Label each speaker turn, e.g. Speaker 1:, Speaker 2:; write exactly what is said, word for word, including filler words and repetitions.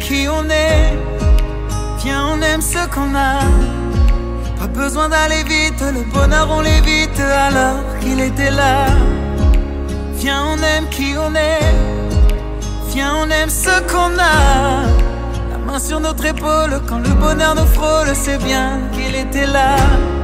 Speaker 1: qui on est. Viens, on aime ce qu'on a. Pas besoin d'aller vite, le bonheur on l'évite alors qu'il était là. Viens, on aime qui on est. Viens, on aime ce qu'on a. La main sur notre épaule quand le bonheur nous frôle, c'est bien qu'il était là.